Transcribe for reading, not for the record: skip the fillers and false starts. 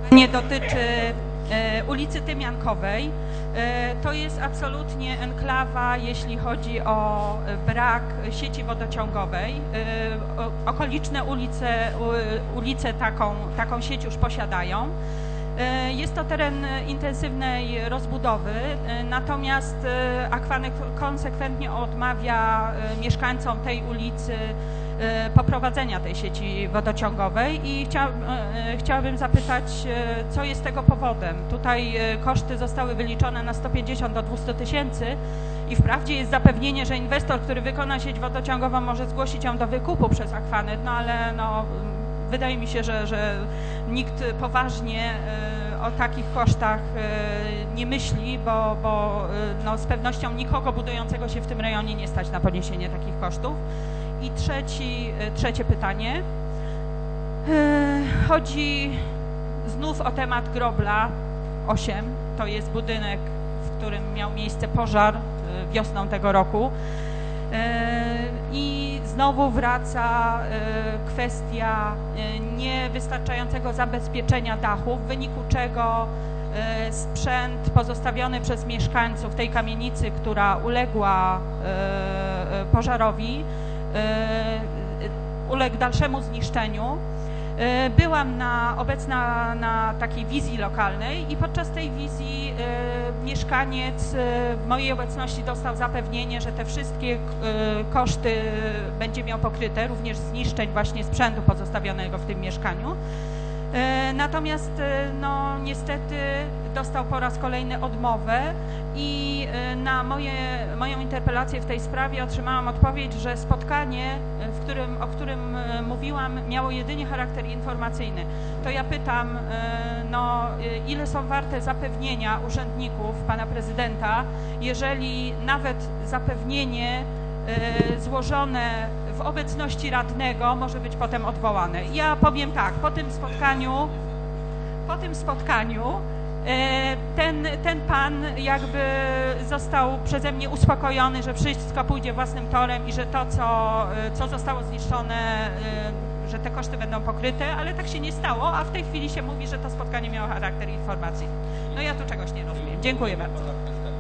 Nie dotyczy ulicy Tymiankowej. To jest absolutnie enklawa, jeśli chodzi o brak sieci wodociągowej. Okoliczne ulice taką sieć już posiadają. Jest to teren intensywnej rozbudowy, natomiast Aquanet konsekwentnie odmawia mieszkańcom tej ulicy poprowadzenia tej sieci wodociągowej i chciałabym zapytać, co jest tego powodem. Tutaj koszty zostały wyliczone na 150 do 200 tysięcy i wprawdzie jest zapewnienie, że inwestor, który wykona sieć wodociągową, może zgłosić ją do wykupu przez Aquanet, no ale wydaje mi się, że nikt poważnie o takich kosztach nie myśli, bo z pewnością nikogo budującego się w tym rejonie nie stać na poniesienie takich kosztów. I trzecie pytanie. Chodzi znów o temat Grobla 8. To jest budynek, w którym miał miejsce pożar wiosną tego roku. I znowu wraca kwestia niewystarczającego zabezpieczenia dachu, w wyniku czego sprzęt pozostawiony przez mieszkańców tej kamienicy, która uległa pożarowi, uległ dalszemu zniszczeniu. Byłam obecna na takiej wizji lokalnej i podczas tej wizji mieszkaniec w mojej obecności dostał zapewnienie, że te wszystkie koszty będzie miał pokryte, również zniszczeń właśnie sprzętu pozostawionego w tym mieszkaniu. Natomiast niestety dostał po raz kolejny odmowę i na moją interpelację w tej sprawie otrzymałam odpowiedź, że spotkanie, o którym mówiłam, miało jedynie charakter informacyjny. To ja pytam, ile są warte zapewnienia urzędników pana prezydenta, jeżeli nawet zapewnienie złożone w obecności radnego może być potem odwołane. Ja powiem tak, po tym spotkaniu ten pan jakby został przeze mnie uspokojony, że wszystko pójdzie własnym torem i że to, co zostało zniszczone, że te koszty będą pokryte, ale tak się nie stało, a w tej chwili się mówi, że to spotkanie miało charakter informacyjny. No ja tu czegoś nie rozumiem. Dziękuję bardzo.